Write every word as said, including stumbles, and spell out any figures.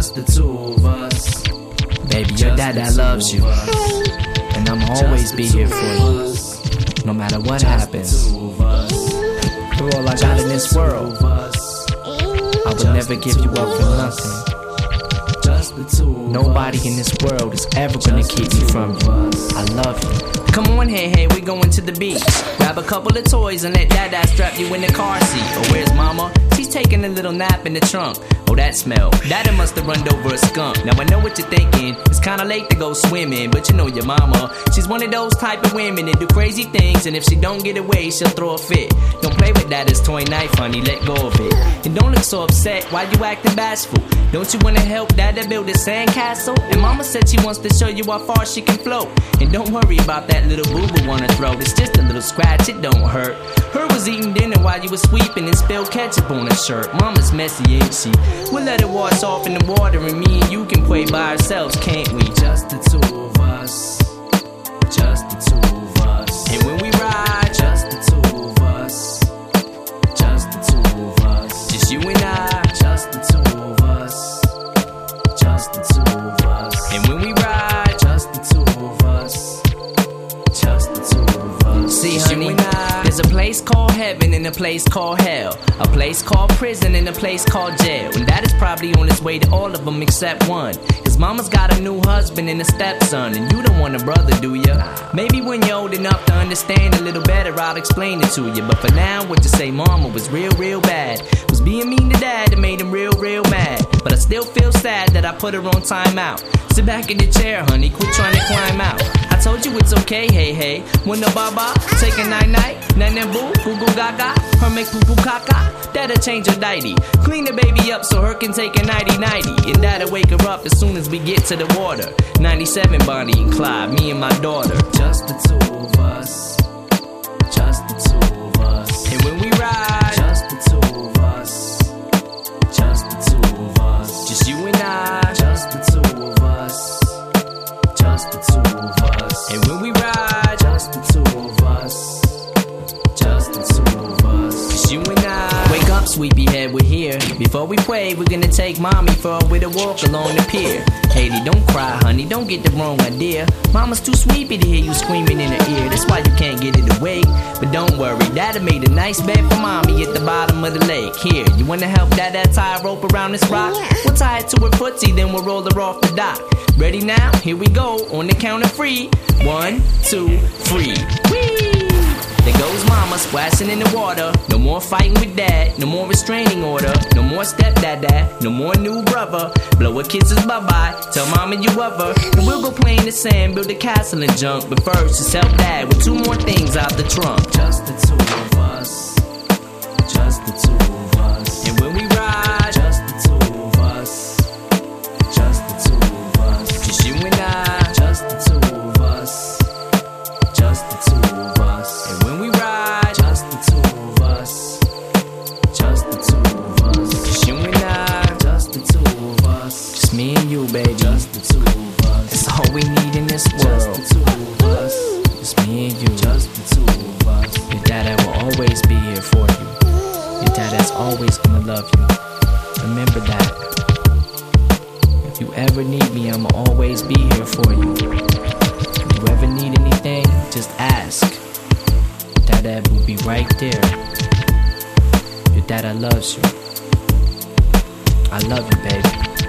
Just the two of us. Baby, your dad that loves you, and I'ma always be here for you, no matter what happens. You're all I got in this world. I would never give you up for nothing. Nobody in this world is ever gonna keep me from you. I love you. Come on, hey, hey, we going to the beach. Grab a couple of toys and let Dada strap you in the car seat. Oh, where's Mama? She's taking a little nap in the trunk. Oh, that smell. Dada must have run over a skunk. Now I know what you're thinking. It's kinda late to go swimming, but you know your mama. She's one of those type of women that do crazy things, and if she don't get away, she'll throw a fit. Don't play with Dada's toy knife, honey, let go of it. And don't look so upset, why you acting bashful? Don't you wanna help Dada build a sandcastle? And Mama said she wants to show you how far she can float. And don't worry about that little boo-boo on her throat. It's just a little scratch, it don't hurt. Her was eating dinner while you was sweeping and spilled ketchup on her shirt. Mama's messy, ain't she? We'll let it wash off in the water, and me and you can play by ourselves, can't we? Just the two of us. Just the two of us. And when we ride, just the two of us. Just the two of us. Just you and I. Just the two of us. Just the two of us. And when we ride, just the two of us. Just the two of us. See, honey, there's a place called heaven and a place called hell, a place called prison and a place called jail, and that is probably on its way to all of them except one. Cause Mama's got a new husband and a stepson, and you don't want a brother, do ya? Maybe when you're old enough to understand a little better, I'll explain it to you. But for now, what you say, Mama was real, real bad. Was being mean to Dad that made him real, real mad. But I still feel sad that I put her on timeout. Sit back in the chair, honey, quit trying to climb out. I told you it's okay, hey, hey. When the baba, take a night-night, nan boo, goo goo gaga, her make poo poo caca. Dad'll change her nighty, clean the baby up so her can take a nighty-nighty. And Dad'll wake her up as soon as we get to the water. ninety-seven Bonnie and Clyde, me and my daughter. Just the two of us. Just the two of us. And when we ride, just the two of us. Just the two of us. Just you and I. Just the two of us. Just the two of us. And when we ride, just the two of us. Just the two of us. Just you and I. Wake up, sleepyhead, we're here. Before we pray, we're gonna take Mommy for a with a walk along the pier. Haley, don't cry, honey, don't get the wrong idea. Mama's too sleepy to hear you screaming in her ear. That's why you can't get it awake. But don't worry, Dada made a nice bed for Mommy at the bottom of the lake. Here, you wanna help Dada tie a rope around this rock? We'll tie it to her footsie, then we'll roll her off the dock. Ready now? Here we go, on the count of three. One, two, three. Whee! There goes Mama splashing in the water. No more fighting with Dad, no more restraining order. No more stepdad, no more new brother. Blow her kisses bye-bye, tell Mama you love her. And we'll go play in the sand, build a castle and junk. But first, just help Dad with two more things out the trunk. Just the two of us. Just the two of us. And when we ride, just the two of us. Just the two of us. Just you and I. Just the two of us. Just the two of us. And when we ride, just the two of us. Just the two of us. Just you and I. Just the two of us. Just me and you, baby. Just the two of us. That's all we need in this world. Just the two of us. Just me and you. Just the two of us. Your Dada will always be here for you. Your Dada's always gonna love you. Remember that. If you ever need me, I'ma always be here for you. If you ever need anything, just ask. Dada will be right there. Your Dada loves you. I love you, baby.